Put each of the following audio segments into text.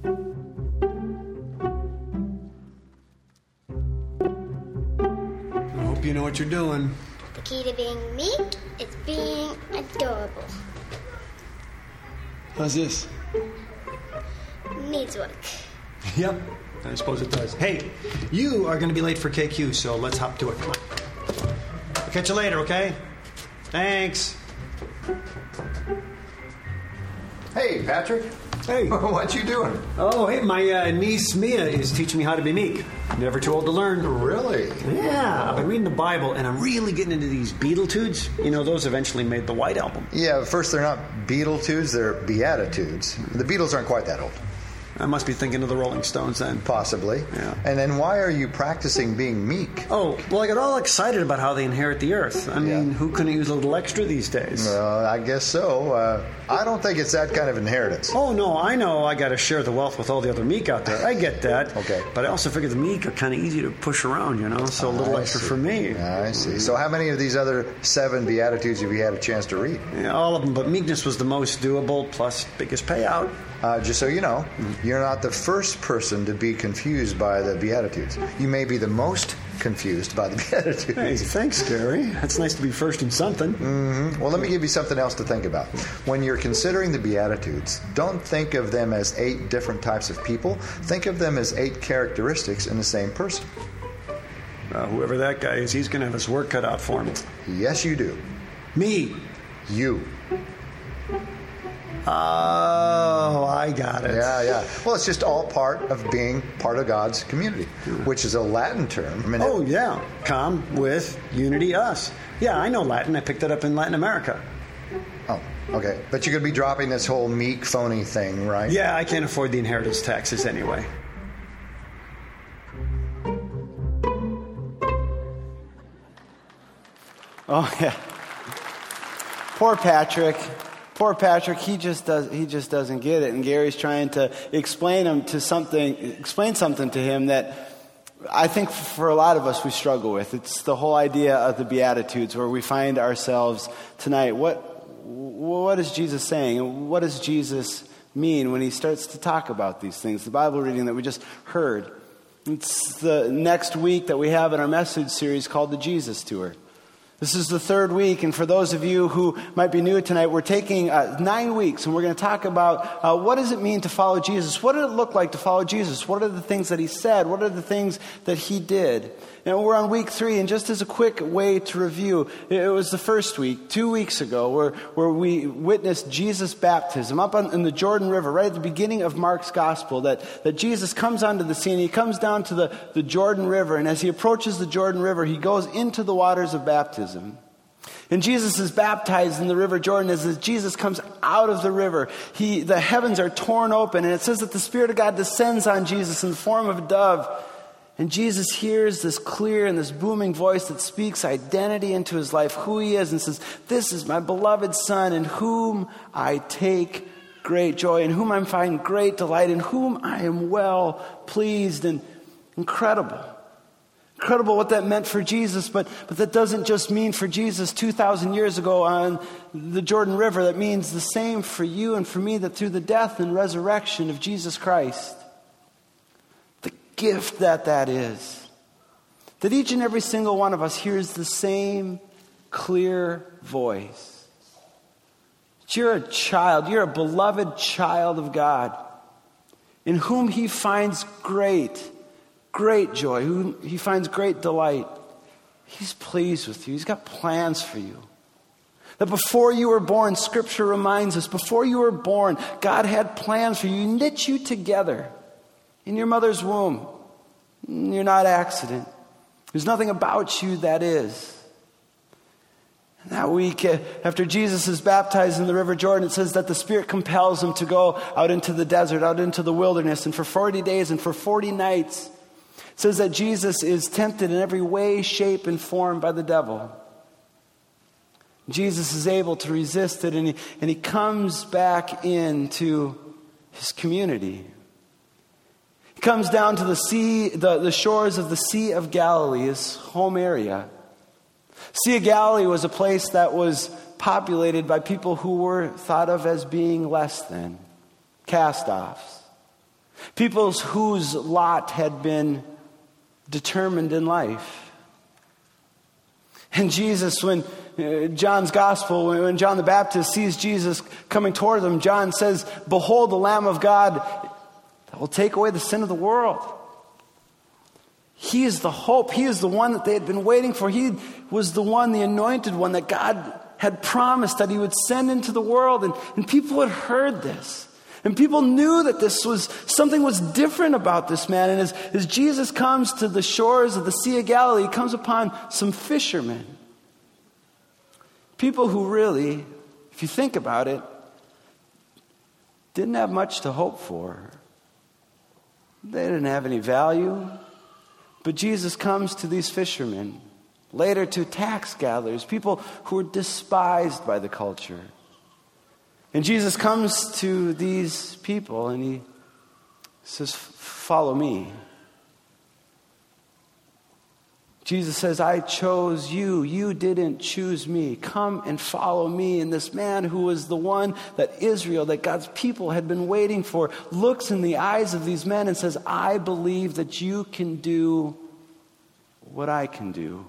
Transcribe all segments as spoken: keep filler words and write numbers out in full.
I hope you know what you're doing. The key to being meek is being adorable. How's this? Needs work. Yep, I suppose it does. Hey, you are going to be late for K Q, so let's hop to it. Come on. I'll catch you later, okay? Thanks. Hey, Patrick. Hey. What you doing? Oh, hey, my uh, niece Mia is teaching me how to be meek. Never too old to learn. Really? Yeah, I've been reading the Bible, and I'm really getting into these Beatitudes. You know, those eventually made the White Album. Yeah, first they're not Beatitudes, they're Beatitudes. The Beatles aren't quite that old. I must be thinking of the Rolling Stones then. Possibly. Yeah. And then why are you practicing being meek? Oh, well, I got all excited about how they inherit the earth. I mean, Yeah. who couldn't use a little extra these days? Well, I guess so. Uh, I don't think it's that kind of inheritance. Oh, no, I know I got to share the wealth with all the other meek out there. I get that. Okay. But I also figure the meek are kind of easy to push around, you know, so a little I extra see. for me. I see. So how many of these other seven Beatitudes have you had a chance to read? Yeah, all of them, but meekness was the most doable, plus biggest payout. Uh, just so you know, you're not the first person to be confused by the Beatitudes. You may be the most confused by the Beatitudes. Hey, thanks, Gary. That's nice to be first in something. Mm-hmm. Well, let me give you something else to think about. When you're considering the Beatitudes, don't think of them as eight different types of people. Think of them as eight characteristics in the same person. Uh, whoever that guy is, he's going to have his work cut out for him. Yes, you do. Me. You. Oh, I got it. Yeah, yeah. Well, it's just all part of being part of God's community, which is a Latin term. I mean, Oh, yeah. Com with unity us. Yeah, I know Latin. I picked it up in Latin America. Oh, okay. But you're going to be dropping this whole meek, phony thing, right? Yeah, I can't afford the inheritance taxes anyway. Oh, yeah. Poor Patrick. Poor Patrick, he just does he just doesn't get it. And Gary's trying to explain him to something explain something to him that I think for a lot of us we struggle with. It's the whole idea of the Beatitudes where we find ourselves tonight. What what is Jesus saying? And what does Jesus mean when he starts to talk about these things? The Bible reading that we just heard. It's the next week that we have in our message series called the Jesus Tour. This is the third week, and for those of you who might be new tonight, we're taking uh, nine weeks, and we're going to talk about uh, what does it mean to follow Jesus? What did it look like to follow Jesus? What are the things that he said? What are the things that he did? And we're on week three, and just as a quick way to review, it was the first week, two weeks ago, where, where we witnessed Jesus' baptism up on, in the Jordan River, right at the beginning of Mark's gospel, that, that Jesus comes onto the scene, he comes down to the, the Jordan River, and as he approaches the Jordan River, he goes into the waters of baptism. And Jesus is baptized in the river Jordan. As Jesus comes out of the river, he, the heavens are torn open, and it says that the Spirit of God descends on Jesus in the form of a dove. And Jesus hears this clear and this booming voice that speaks identity into his life, who he is, and says, "This is my beloved Son, in whom I take great joy, in whom I find great delight, in whom I am well pleased." And incredible. Incredible what that meant for Jesus, but, but that doesn't just mean for Jesus two thousand years ago on the Jordan River. That means the same for you and for me, that through the death and resurrection of Jesus Christ, the gift that that is, that each and every single one of us hears the same clear voice. That you're a child, you're a beloved child of God, in whom he finds great Great joy, who he finds great delight. He's pleased with you. He's got plans for you. That before you were born, Scripture reminds us, before you were born, God had plans for you. He knit you together in your mother's womb. You're not accident. There's nothing about you that is. And that week, after Jesus is baptized in the River Jordan, it says that the Spirit compels him to go out into the desert, out into the wilderness, and for forty days and for forty nights, it says that Jesus is tempted in every way, shape, and form by the devil. Jesus is able to resist it, and he, and he comes back into his community. He comes down to the sea, the, the shores of the Sea of Galilee, his home area. Sea of Galilee was a place that was populated by people who were thought of as being less than, cast-offs. People whose lot had been determined in life. And Jesus, when uh, John's gospel, when, when John the Baptist sees Jesus coming toward them, John says, "Behold the Lamb of God that will take away the sin of the world." He is the hope. He is the one that they had been waiting for. He was the one, the anointed one that God had promised that he would send into the world. And, and people had heard this. And people knew that this was, something was different about this man. And as, as Jesus comes to the shores of the Sea of Galilee, he comes upon some fishermen. People who really, if you think about it, didn't have much to hope for. They didn't have any value. But Jesus comes to these fishermen, later to tax gatherers, people who were despised by the culture. And Jesus comes to these people and he says, "Follow me." Jesus says, "I chose you. You didn't choose me. Come and follow me." And this man who was the one that Israel, that God's people had been waiting for, looks in the eyes of these men and says, "I believe that you can do what I can do.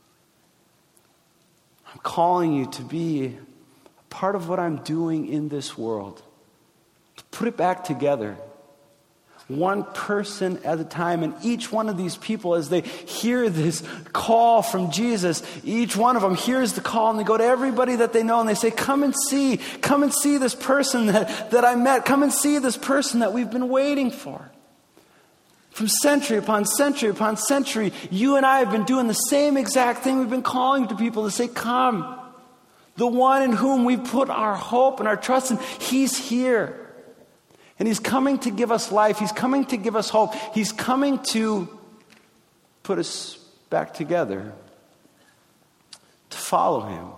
I'm calling you to be part of what I'm doing in this world. To put it back together. One person at a time." And each one of these people, as they hear this call from Jesus, each one of them hears the call and they go to everybody that they know and they say, "Come and see. Come and see this person that, that I met. Come and see this person that we've been waiting for." From century upon century upon century, you and I have been doing the same exact thing. We've been calling to people to say, "Come." The one in whom we put our hope and our trust in, he's here. And he's coming to give us life. He's coming to give us hope. He's coming to put us back together, to follow him.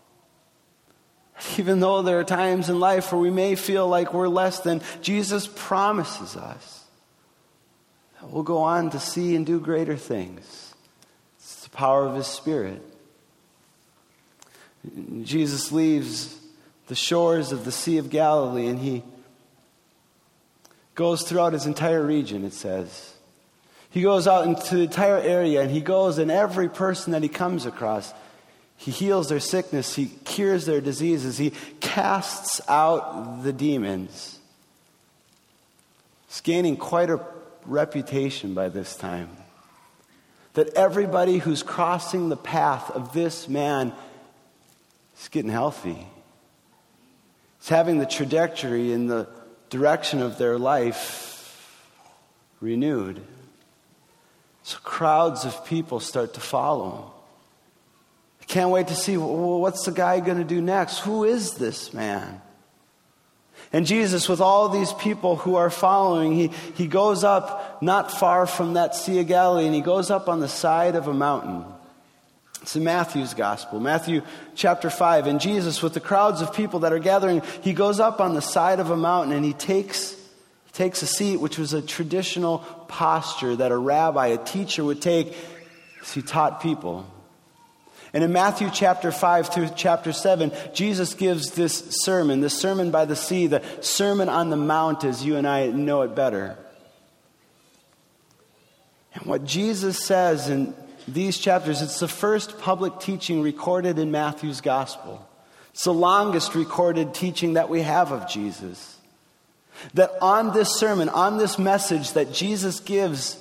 Even though there are times in life where we may feel like we're less than, Jesus promises us that we'll go on to see and do greater things. It's the power of his Spirit. Jesus leaves the shores of the Sea of Galilee and he goes throughout his entire region, it says. He goes out into the entire area and he goes, and every person that he comes across, he heals their sickness, he cures their diseases, he casts out the demons. He's gaining quite a reputation by this time. That everybody who's crossing the path of this man is getting healthy. It's having the trajectory in the direction of their life renewed. So crowds of people start to follow him. I can't wait to see, well, what's the guy going to do next? Who is this man? And Jesus, with all these people who are following, he, he goes up not far from that Sea of Galilee, and he goes up on the side of a mountain. It's in Matthew's gospel, Matthew chapter five. And Jesus, with the crowds of people that are gathering, he goes up on the side of a mountain and he takes, he takes a seat, which was a traditional posture that a rabbi, a teacher would take as he taught people. And in Matthew chapter five through chapter seven, Jesus gives this sermon, this sermon by the sea, the Sermon on the Mount, as you and I know it better. And what Jesus says in these chapters, it's the first public teaching recorded in Matthew's gospel. It's the longest recorded teaching that we have of Jesus. That on this sermon, on this message that Jesus gives,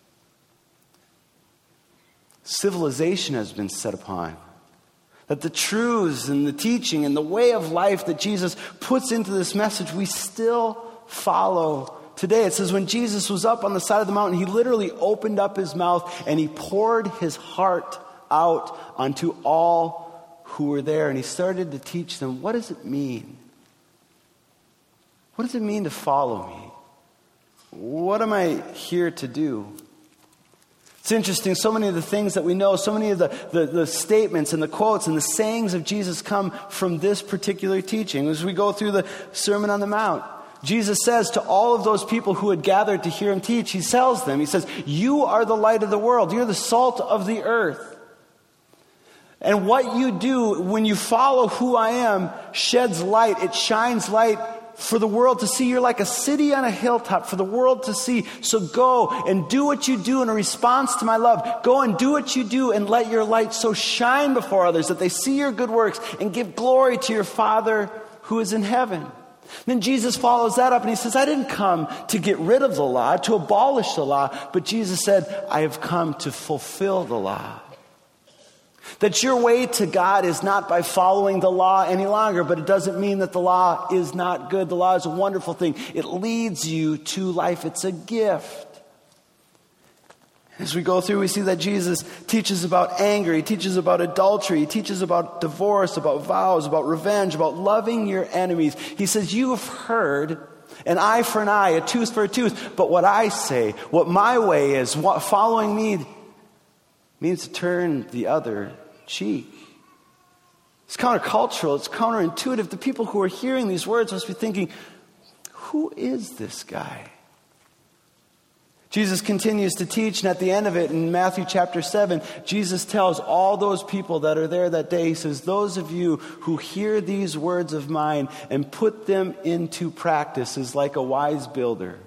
civilization has been set upon. That the truths and the teaching and the way of life that Jesus puts into this message, we still follow today. It says when Jesus was up on the side of the mountain, he literally opened up his mouth and he poured his heart out onto all who were there. And he started to teach them, what does it mean? What does it mean to follow me? What am I here to do? It's interesting, so many of the things that we know, so many of the, the, the statements and the quotes and the sayings of Jesus come from this particular teaching. As we go through the Sermon on the Mount, Jesus says to all of those people who had gathered to hear him teach, he tells them, he says, you are the light of the world. You're the salt of the earth. And what you do when you follow who I am sheds light. It shines light for the world to see. You're like a city on a hilltop for the world to see. So go and do what you do in a response to my love. Go and do what you do and let your light so shine before others that they see your good works and give glory to your Father who is in heaven. Then Jesus follows that up and he says, I didn't come to get rid of the law, to abolish the law, but Jesus said, I have come to fulfill the law. That your way to God is not by following the law any longer, but it doesn't mean that the law is not good. The law is a wonderful thing. It leads you to life. It's a gift. As we go through, we see that Jesus teaches about anger. He teaches about adultery. He teaches about divorce, about vows, about revenge, about loving your enemies. He says, you have heard an eye for an eye, a tooth for a tooth. But what I say, what my way is, what following me means to turn the other cheek. It's countercultural. It's counterintuitive. The people who are hearing these words must be thinking, who is this guy? Jesus continues to teach, and at the end of it, in Matthew chapter seven, Jesus tells all those people that are there that day, he says, those of you who hear these words of mine and put them into practice is like a wise builder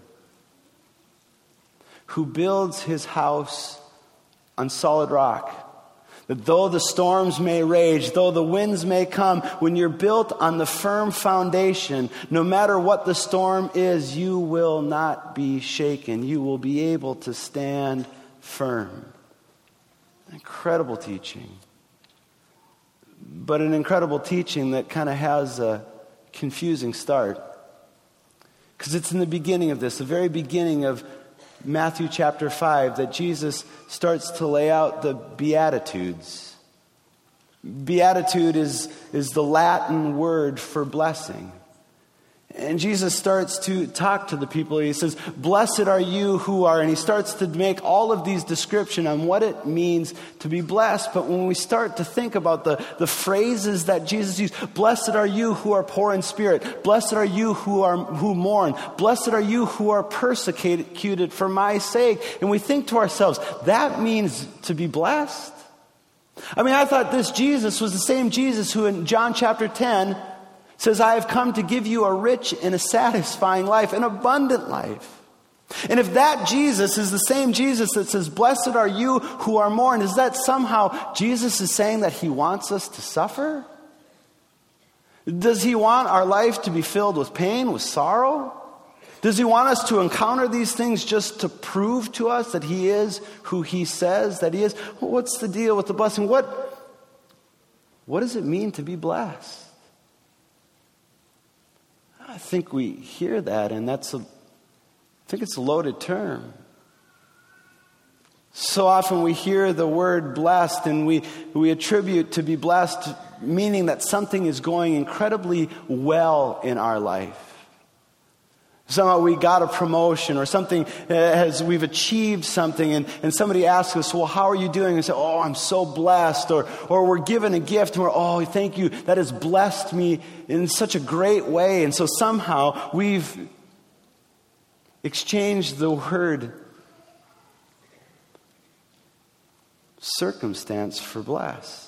who builds his house on solid rock. That though the storms may rage, though the winds may come, when you're built on the firm foundation, no matter what the storm is, you will not be shaken. You will be able to stand firm. Incredible teaching. But an incredible teaching that kind of has a confusing start. Because it's in the beginning of this, the very beginning of Matthew chapter five, that Jesus starts to lay out the Beatitudes. Beatitude is, is the Latin word for blessing. And Jesus starts to talk to the people. He says, blessed are you who are, and he starts to make all of these descriptions on what it means to be blessed. But when we start to think about the, the phrases that Jesus used, blessed are you who are poor in spirit, blessed are you who are who mourn, blessed are you who are persecuted for my sake. And we think to ourselves, that means to be blessed? I mean, I thought this Jesus was the same Jesus who in John chapter ten says, I have come to give you a rich and a satisfying life, an abundant life. And if that Jesus is the same Jesus that says, blessed are you who are mourn, is that somehow Jesus is saying that he wants us to suffer? Does he want our life to be filled with pain, with sorrow? Does he want us to encounter these things just to prove to us that he is who he says that he is? Well, what's the deal with the blessing? What, what does it mean to be blessed? I think we hear that, and that's a, I think it's a loaded term. So often we hear the word blessed, and we, we attribute to be blessed, meaning that something is going incredibly well in our life. Somehow we got a promotion or something has, we've achieved something, and, and somebody asks us, well, how are you doing? And we say, oh, I'm so blessed. Or, or we're given a gift and we're, oh, thank you. That has blessed me in such a great way. And so somehow we've exchanged the word circumstance for blessed.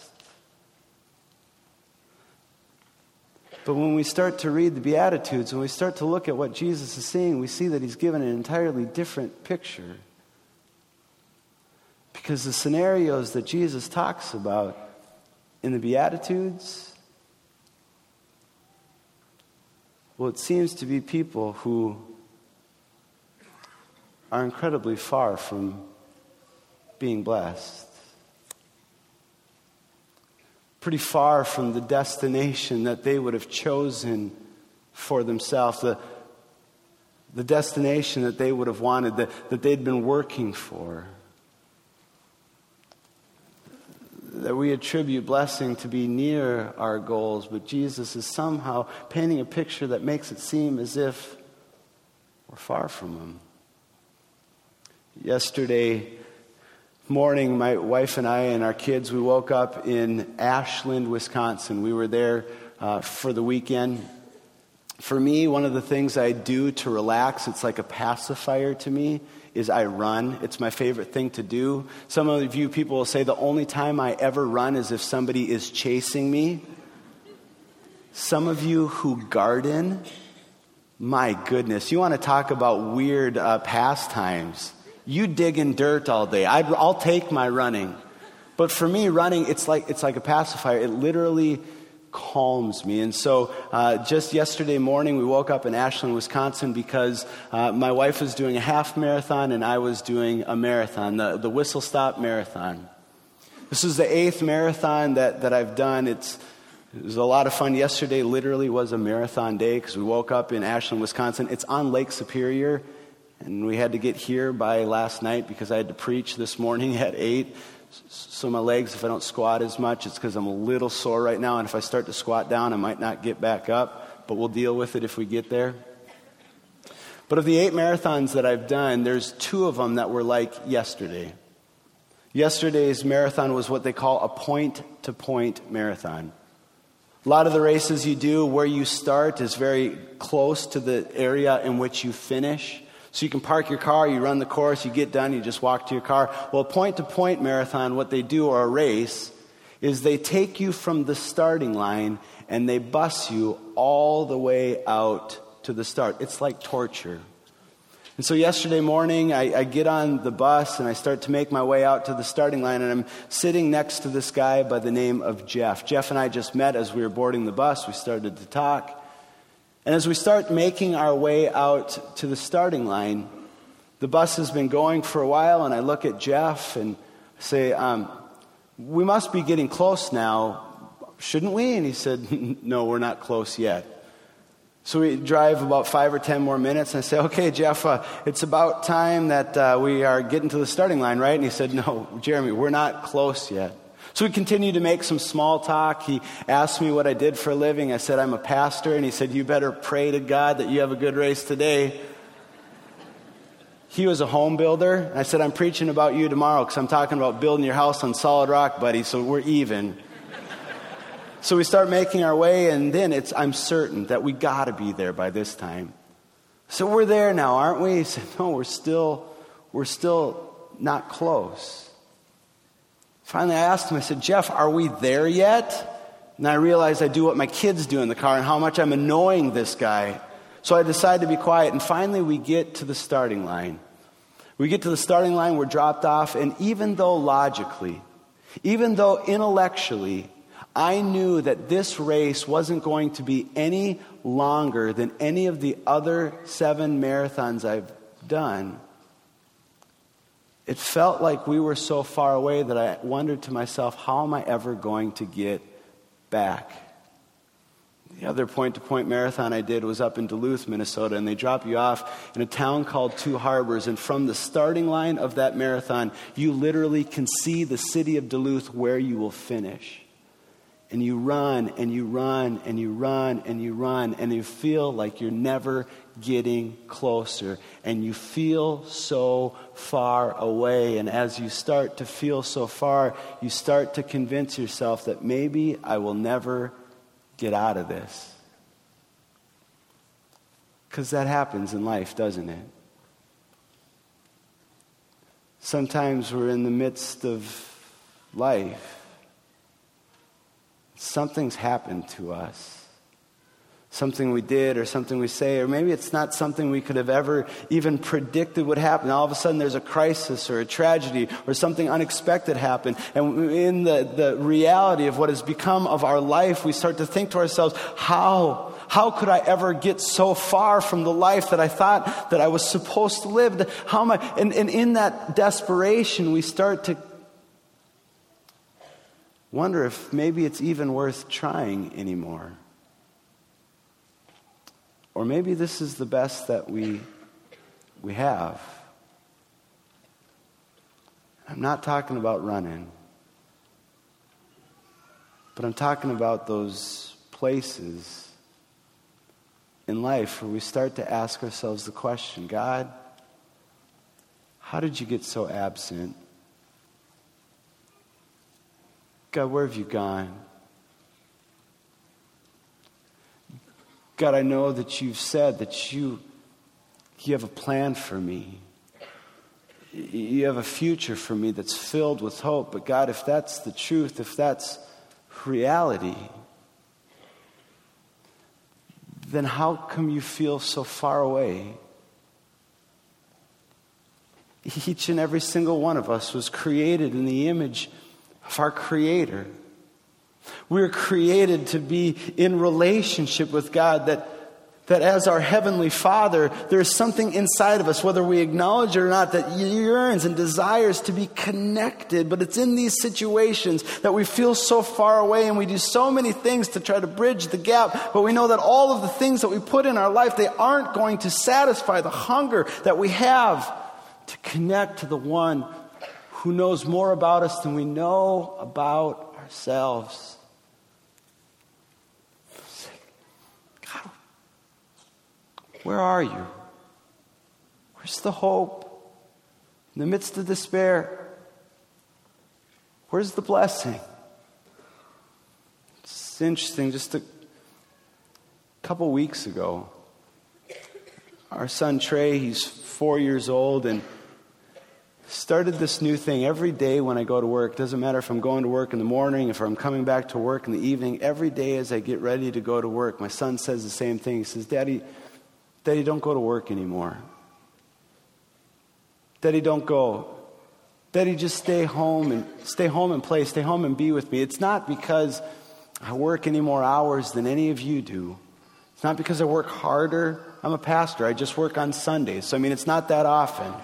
But when we start to read the Beatitudes, when we start to look at what Jesus is saying, we see that he's given an entirely different picture. Because the scenarios that Jesus talks about in the Beatitudes, well, it seems to be people who are incredibly far from being blessed. Pretty far from the destination that they would have chosen for themselves, the, the destination that they would have wanted, that, that they'd been working for. That we attribute blessing to be near our goals, but Jesus is somehow painting a picture that makes it seem as if we're far from him. Yesterday morning, my wife and I and our kids, we woke up in Ashland, Wisconsin. We were there uh, for the weekend. For me, one of the things I do to relax, it's like a pacifier to me, is I run. It's my favorite thing to do. Some of you people will say the only time I ever run is if somebody is chasing me. Some of you who garden, My goodness, you want to talk about weird uh, pastimes. You dig in dirt all day. I'd, I'll take my running. But for me, running, it's like it's like a pacifier. It literally calms me. And so uh, just yesterday morning, we woke up in Ashland, Wisconsin, because uh, my wife was doing a half marathon and I was doing a marathon, the, the Whistle Stop Marathon. This is the eighth marathon that, that I've done. It's It was a lot of fun. Yesterday literally was a marathon day because we woke up in Ashland, Wisconsin. It's on Lake Superior, and we had to get here by last night because I had to preach this morning at eight. So my legs, if I don't squat as much, it's because I'm a little sore right now, and if I start to squat down, I might not get back up, but we'll deal with it if we get there. But of the eight marathons that I've done, there's two of them that were like yesterday. Yesterday's marathon was what they call a point-to-point marathon. A lot of the races you do, where you start is very close to the area in which you finish. So you can park your car, you run the course, you get done, you just walk to your car. Well, a point-to-point marathon, what they do, or a race, is they take you from the starting line and they bus you all the way out to the start. It's like torture. And so yesterday morning, I, I get on the bus and I start to make my way out to the starting line, and I'm sitting next to this guy by the name of Jeff. Jeff and I just met as we were boarding the bus. We started to talk. And as we start making our way out to the starting line, the bus has been going for a while, and I look at Jeff and say, um, we must be getting close now, shouldn't we? And he said, no, we're not close yet. So we drive about five or ten more minutes, and I say, okay, Jeff, uh, it's about time that uh, we are getting to the starting line, right? And he said, no, Jeremy, we're not close yet. So we continued to make some small talk. He asked me what I did for a living. I said, I'm a pastor, and he said, you better pray to God that you have a good race today. He was a home builder, and I said, I'm preaching about you tomorrow because I'm talking about building your house on solid rock, buddy, so we're even. So we start making our way, and then it's I'm certain that we got to be there by this time. So we're there now, aren't we? He said, no, we're still, we're still not close. Finally, I asked him, I said, Jeff, are we there yet? And I realized I do what my kids do in the car and how much I'm annoying this guy. So I decided to be quiet, and finally we get to the starting line. We get to the starting line, we're dropped off, and even though logically, even though intellectually, I knew that this race wasn't going to be any longer than any of the other seven marathons I've done, it felt like we were so far away that I wondered to myself, how am I ever going to get back? The other point-to-point marathon I did was up in Duluth, Minnesota, and they drop you off in a town called Two Harbors, and from the starting line of that marathon, you literally can see the city of Duluth where you will finish. And you run, and you run, and you run, and you run, and you feel like you're never getting closer. And you feel so far away. And as you start to feel so far, you start to convince yourself that maybe I will never get out of this. Because that happens in life, doesn't it? Sometimes we're in the midst of life. Something's happened to us. Something we did or something we say, or maybe it's not something we could have ever even predicted would happen. All of a sudden there's a crisis or a tragedy or something unexpected happened. And in the, the reality of what has become of our life, we start to think to ourselves, how? How could I ever get so far from the life that I thought that I was supposed to live? How am I? And, and in that desperation, we start to wonder if maybe it's even worth trying anymore. Or maybe this is the best that we we have. I'm not talking about running, but I'm talking about those places in life where we start to ask ourselves the question, God, how did you get so absent? God, where have you gone? God, I know that you've said that you, you have a plan for me. You have a future for me that's filled with hope. But God, if that's the truth, if that's reality, then how come you feel so far away? Each and every single one of us was created in the image of our Creator. We were created to be in relationship with God, that, that as our Heavenly Father, there's something inside of us, whether we acknowledge it or not, that yearns and desires to be connected. But it's in these situations that we feel so far away, and we do so many things to try to bridge the gap. But we know that all of the things that we put in our life, they aren't going to satisfy the hunger that we have to connect to the one who knows more about us than we know about ourselves. God, where are you? Where's the hope? In the midst of despair, where's the blessing? It's interesting, just a couple weeks ago, our son Trey, he's four years old, and started this new thing. Every day when I go to work, doesn't matter if I'm going to work in the morning, if I'm coming back to work in the evening, every day as I get ready to go to work, my son says the same thing. He says, Daddy, Daddy, don't go to work anymore. Daddy, don't go. Daddy, just stay home and stay home and play. Stay home and be with me. It's not because I work any more hours than any of you do. It's not because I work harder. I'm a pastor. I just work on Sundays. So, I mean, it's not that often.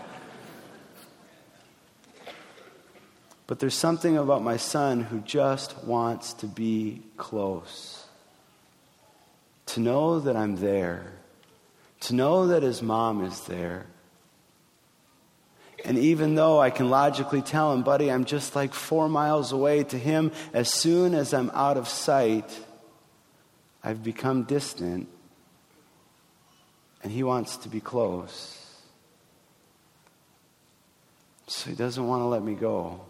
But there's something about my son who just wants to be close. To know that I'm there. To know that his mom is there. And even though I can logically tell him, buddy, I'm just like four miles away, to him, as soon as I'm out of sight, I've become distant. And he wants to be close. So he doesn't want to let me go.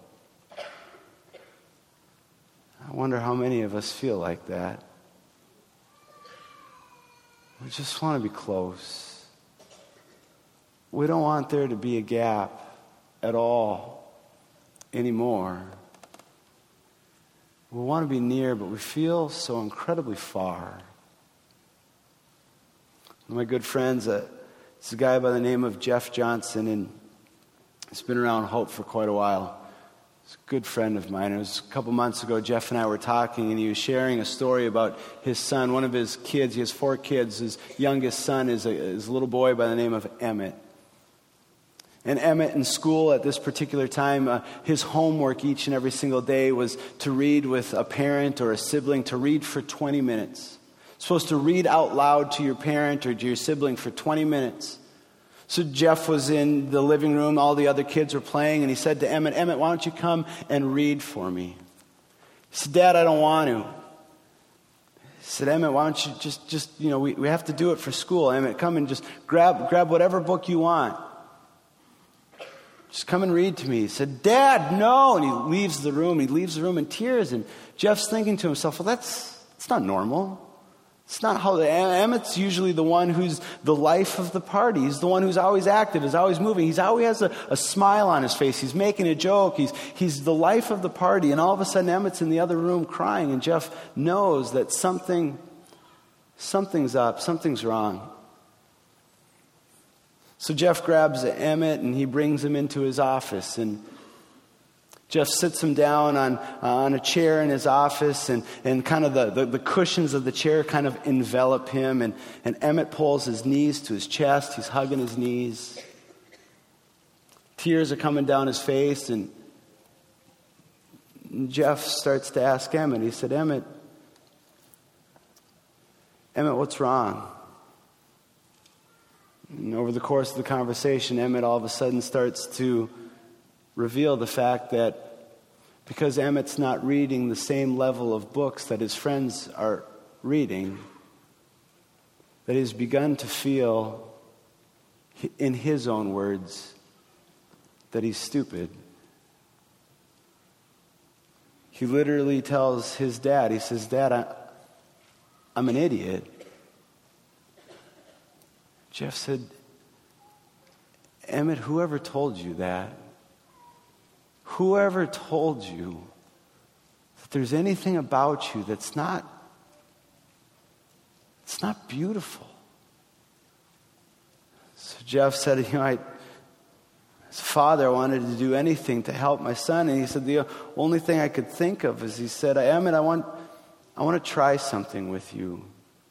I wonder how many of us feel like that. We just want to be close. We don't want there to be a gap at all anymore. We want to be near, but we feel so incredibly far. One of my good friends, uh, it's a guy by the name of Jeff Johnson, and he's been around Hope for quite a while. He's a good friend of mine. It was a couple months ago, Jeff and I were talking, and he was sharing a story about his son. One of his kids, he has four kids. His youngest son is a, is a little boy by the name of Emmett. And Emmett in school at this particular time, uh, his homework each and every single day was to read with a parent or a sibling, to read for twenty minutes. Supposed to read out loud to your parent or to your sibling for twenty minutes. So Jeff was in the living room, all the other kids were playing, and he said to Emmett, Emmett, why don't you come and read for me? He said, Dad, I don't want to. He said, Emmett, why don't you just, just you know, we, we have to do it for school. Emmett, come and just grab, grab whatever book you want. Just come and read to me. He said, Dad, no. And he leaves the room. He leaves the room in tears, and Jeff's thinking to himself, well, that's, that's not normal. It's not how the, Emmett's usually the one who's the life of the party. He's the one who's always active, is always moving. He's always has a, a smile on his face. He's making a joke. He's, he's the life of the party. And all of a sudden, Emmett's in the other room crying, and Jeff knows that something, something's up, something's wrong. So Jeff grabs Emmett, and he brings him into his office, and Jeff sits him down on uh, on a chair in his office, and, and kind of the, the, the cushions of the chair kind of envelop him, and, and Emmett pulls his knees to his chest. He's hugging his knees. Tears are coming down his face, and Jeff starts to ask Emmett. He said, Emmett, Emmett, what's wrong? And over the course of the conversation, Emmett all of a sudden starts to reveal the fact that because Emmett's not reading the same level of books that his friends are reading, that he's begun to feel, in his own words, that he's stupid. He literally tells his dad, he says, Dad, I, I'm an idiot. Jeff said, Emmett, whoever told you that? Whoever told you that there's anything about you that's not, it's It's not beautiful. So Jeff said, you know, I, as a father, I wanted to do anything to help my son. And he said, the only thing I could think of is, he said, Emmett, I want, I want to try something with you.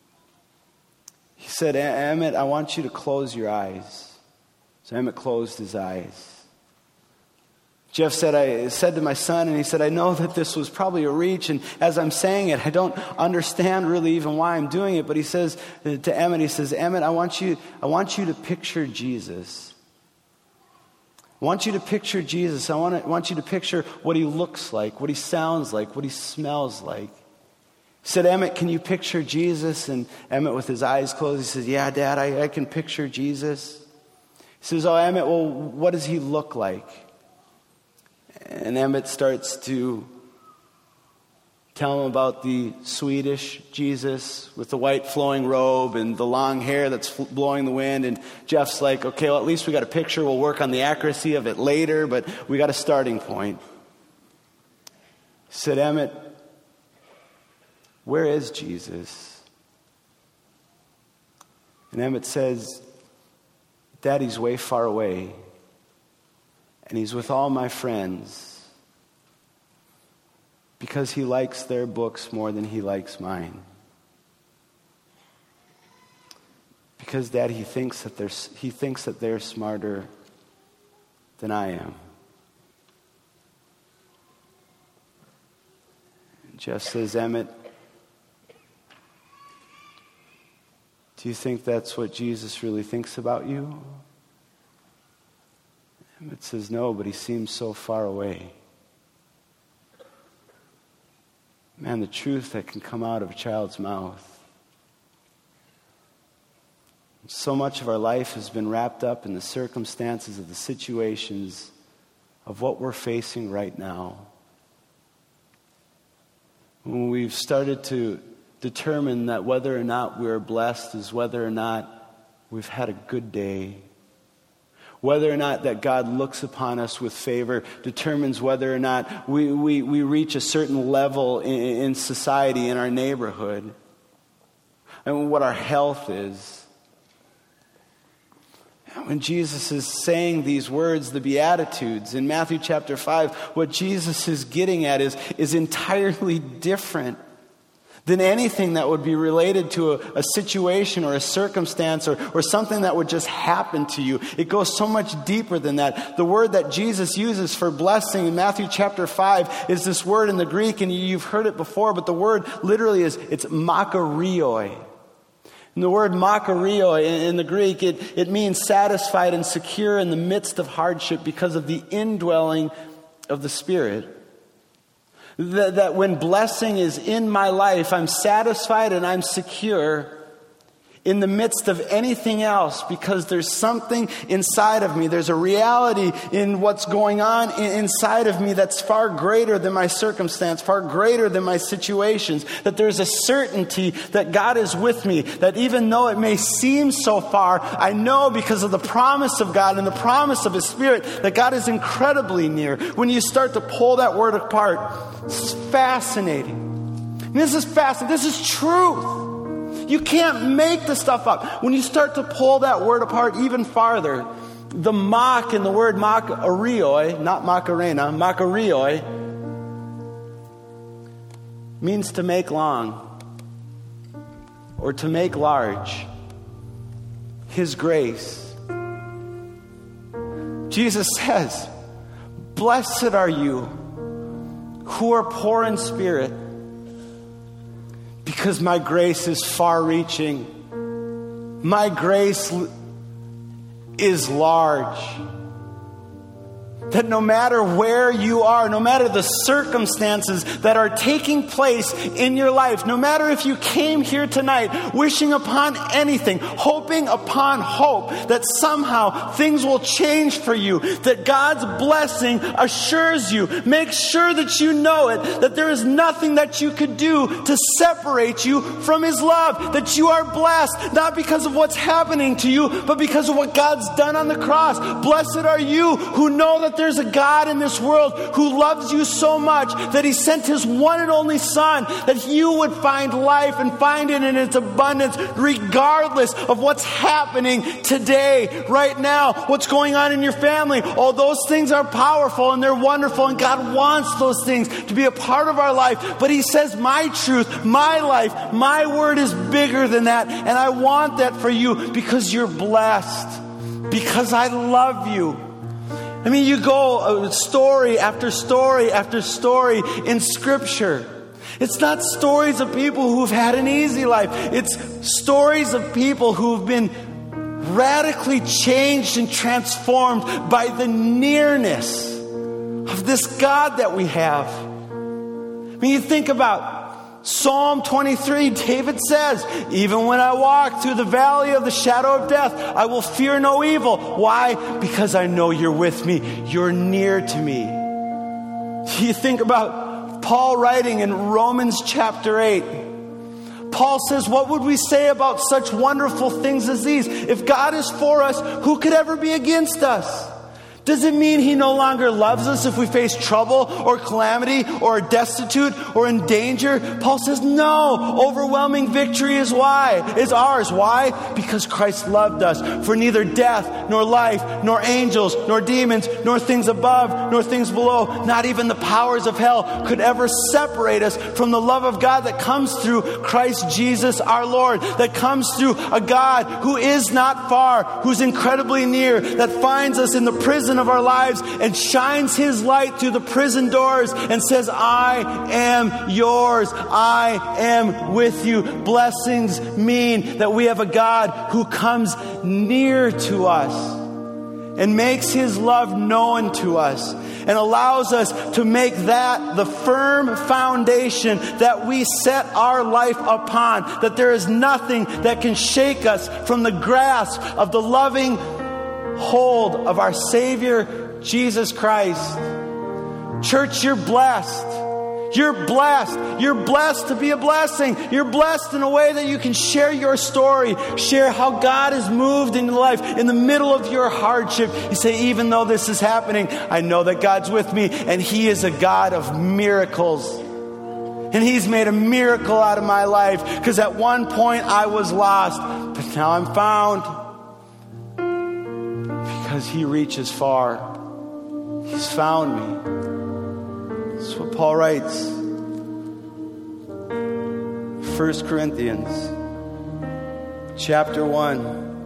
He said, Emmett, I want you to close your eyes. So Emmett closed his eyes. Jeff said, I said to my son, and he said, I know that this was probably a reach, and as I'm saying it, I don't understand really even why I'm doing it, but he says to Emmett, he says, Emmett, I want you, I want you to picture Jesus. I want you to picture Jesus. I want, to, I want you to picture what he looks like, what he sounds like, what he smells like. He said, Emmett, can you picture Jesus? And Emmett, with his eyes closed, he says, yeah, Dad, I, I can picture Jesus. He says, oh, Emmett, well, what does he look like? And Emmett starts to tell him about the Swedish Jesus with the white flowing robe and the long hair that's blowing the wind. And Jeff's like, okay, well, at least we got a picture. We'll work on the accuracy of it later, but we got a starting point. He said, Emmett, where is Jesus? And Emmett says, Daddy's way far away. And he's with all my friends because he likes their books more than he likes mine. Because, Dad, he thinks that they're, he thinks that they're smarter than I am. And Jeff says, Emmett, do you think that's what Jesus really thinks about you? Emmett says, no, but he seems so far away. Man, the truth that can come out of a child's mouth. So much of our life has been wrapped up in the circumstances of the situations of what we're facing right now. When we've started to determine that whether or not we're blessed is whether or not we've had a good day. Whether or not that God looks upon us with favor determines whether or not we, we, we reach a certain level in, in society, in our neighborhood, and what our health is. When Jesus is saying these words, the Beatitudes, in Matthew chapter five, what Jesus is getting at is, is entirely different than anything that would be related to a, a situation or a circumstance or, or something that would just happen to you. It goes so much deeper than that. The word that Jesus uses for blessing in Matthew chapter five is this word in the Greek, and you've heard it before, but the word literally is, it's makarioi. And the word makarioi in, in the Greek, it, it means satisfied and secure in the midst of hardship because of the indwelling of the Spirit. That, that when blessing is in my life, I'm satisfied and I'm secure in the midst of anything else because there's something inside of me. There's a reality in what's going on inside of me that's far greater than my circumstance, far greater than my situations. That there's a certainty that God is with me, that even though it may seem so far, I know because of the promise of God and the promise of His Spirit that God is incredibly near. When you start to pull that word apart, this is fascinating. This is fascinating. This is truth. You can't make the stuff up. When you start to pull that word apart even farther, the mock in the word makarioi, not macarena, makarioi, means to make long or to make large. His grace. Jesus says, blessed are you who are poor in spirit, because my grace is far-reaching. My grace is large. That no matter where you are, no matter the circumstances that are taking place in your life, no matter if you came here tonight wishing upon anything, hoping upon hope that somehow things will change for you, that God's blessing assures you, make sure that you know it, that there is nothing that you could do to separate you from His love, that you are blessed, not because of what's happening to you, but because of what God's done on the cross. Blessed are you who know that there's a God in this world who loves you so much that he sent his one and only Son, that you would find life and find it in its abundance regardless of what's happening today, right now, what's going on in your family. All those things are powerful and they're wonderful, and God wants those things to be a part of our life. But he says, my truth, my life, my word is bigger than that, and I want that for you because you're blessed, because I love you. I mean, you go uh, story after story after story in Scripture. It's not stories of people who've had an easy life. It's stories of people who've been radically changed and transformed by the nearness of this God that we have. I mean, you think about Psalm twenty-three, David says, even when I walk through the valley of the shadow of death, I will fear no evil. Why? Because I know you're with me. You're near to me. You think about Paul writing in Romans chapter eight. Paul says, what would we say about such wonderful things as these? If God is for us, who could ever be against us? Does it mean he no longer loves us if we face trouble or calamity or are destitute or in danger? Paul says, no. Overwhelming victory is why? Is ours. Why? Because Christ loved us. For neither death, nor life, nor angels, nor demons, nor things above, nor things below, not even the powers of hell could ever separate us from the love of God that comes through Christ Jesus our Lord, that comes through a God who is not far, who's incredibly near, that finds us in the prison of our lives and shines his light through the prison doors and says, I am yours. I am with you. Blessings mean that we have a God who comes near to us and makes his love known to us and allows us to make that the firm foundation that we set our life upon, that there is nothing that can shake us from the grasp of the loving hold of our Savior, Jesus Christ. Church, you're blessed. You're blessed. You're blessed to be a blessing. You're blessed in a way that you can share your story, share how God has moved in your life in the middle of your hardship. You say, even though this is happening, I know that God's with me, and he is a God of miracles. And he's made a miracle out of my life, because at one point I was lost, but now I'm found. Because he reaches far. He's found me. That's what Paul writes. First Corinthians chapter one.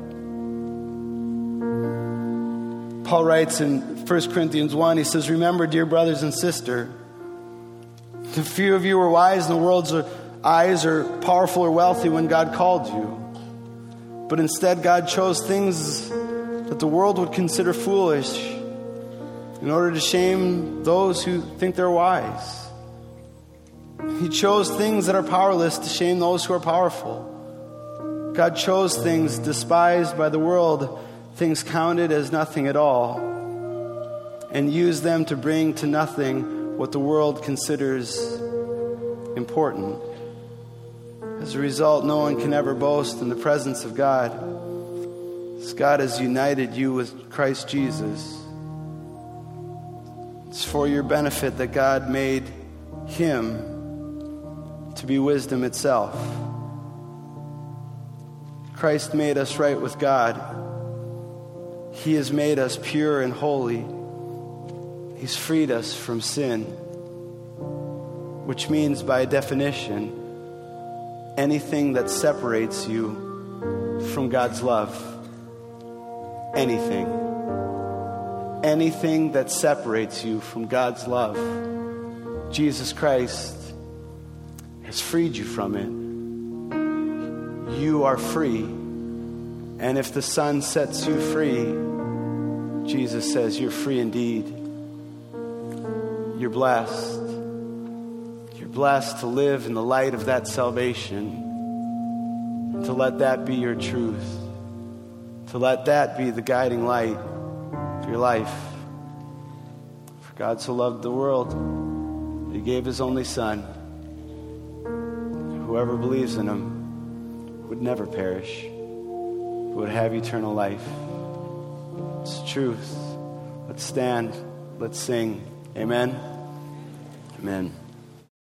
Paul writes in First Corinthians one, he says, remember, dear brothers and sisters, the few of you were wise in the world's eyes, or powerful or wealthy when God called you. But instead God chose things that the world would consider foolish in order to shame those who think they're wise. He chose things that are powerless to shame those who are powerful. God chose things despised by the world, things counted as nothing at all, and used them to bring to nothing what the world considers important. As a result, no one can ever boast in the presence of God. God has united you with Christ Jesus. It's for your benefit that God made him to be wisdom itself. Christ made us right with God. He has made us pure and holy. He's freed us from sin, which means, by definition, anything that separates you from God's love. Anything. Anything that separates you from God's love. Jesus Christ has freed you from it. You are free. And if the Son sets you free, Jesus says you're free indeed. You're blessed. You're blessed to live in the light of that salvation. To let that be your truth. To let that be the guiding light for your life. For God so loved the world that he gave his only Son. Whoever believes in him would never perish, but would have eternal life. It's the truth. Let's stand. Let's sing. Amen. Amen.